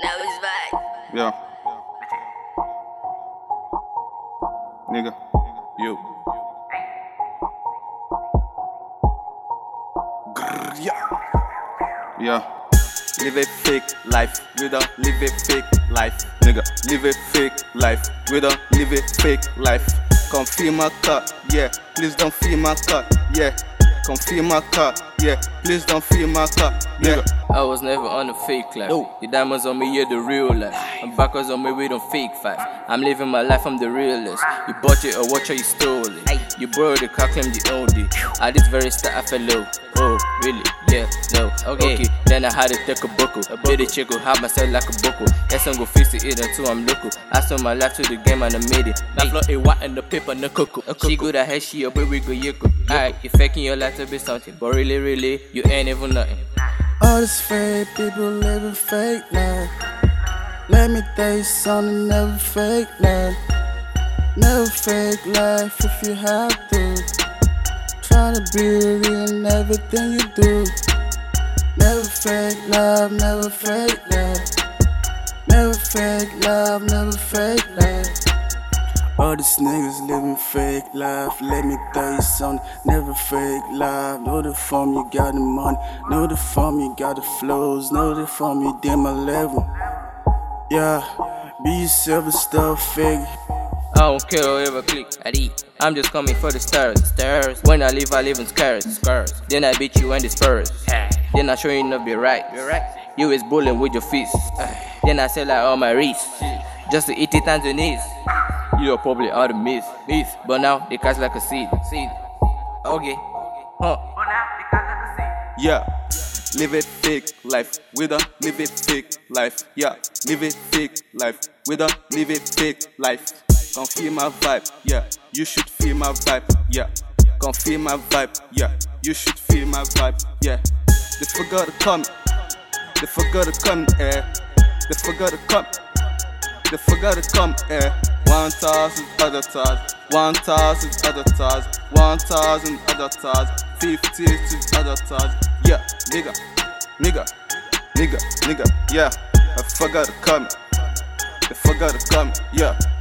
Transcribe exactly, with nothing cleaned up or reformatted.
Now it's back. Yeah. Nigga, you. Grrr, yeah. Yeah. Live a fake life, we don't live a fake life. Nigga, live a fake life, we don't live a fake life. Come feel my car, yeah. Please don't feel my car, yeah. Come feel my car, yeah. Please don't feel my car, yeah. I was never on a fake life. No. The diamonds on me, yeah, the real life. And backwards on me, we don't fake fight. I'm living my life, I'm the realest. You bought it or watch or you stole it. You borrowed the car, claim the old it. At this very start, I fell low. Oh, really? Yeah, no. Okay, okay. Then I had to take a buckle. Did a chickle, have myself like a buckle. Yes, I'm gonna fix it until I'm local. I sold my life to the game and I made it. Now flow a white and the paper, no cocoa. She good at head, she a baby, go yoko. Alright, you faking your life to be something. But really, really, you ain't even nothing. All this fake people living fake life. Let me tell you something, never fake life. Never fake life if you have to. Try to be real in everything you do. Never fake love, never fake life. Never fake love, never fake life. All these niggas living fake life. Let me tell you something, never fake life. Know the form, you got the money. Know the form, you got the flows. Know the form, you did my level. Yeah, be yourself and stuff fake. I don't care whoever click, I eat. I'm just coming for the stars, stars. When I live, I live in scars, scars. Then I beat you and disperse. Then I show you not be right. You're right. You is bullying with your fist. Then I sell like all my wrist, just to eat it on the knees. You're probably out of miss, miss. But now they catch like a seed, seed. Okay, huh? But now they catch like a seed. Yeah. Live a fake life, we don't live a fake life. Yeah, live a fake life, we don't live a fake life. Come feel my vibe, yeah. You should feel my vibe, yeah. Come feel my vibe, yeah. You should feel my vibe, yeah. They forgot to come, they forgot to come, eh. They forgot to come, they forgot to come, eh. One thousand other tars, one thousand other tars, one thousand other tars, fifty to other tars. Yeah, nigga, nigga, nigga, nigga, yeah. I forgot to come, I forgot to come, yeah.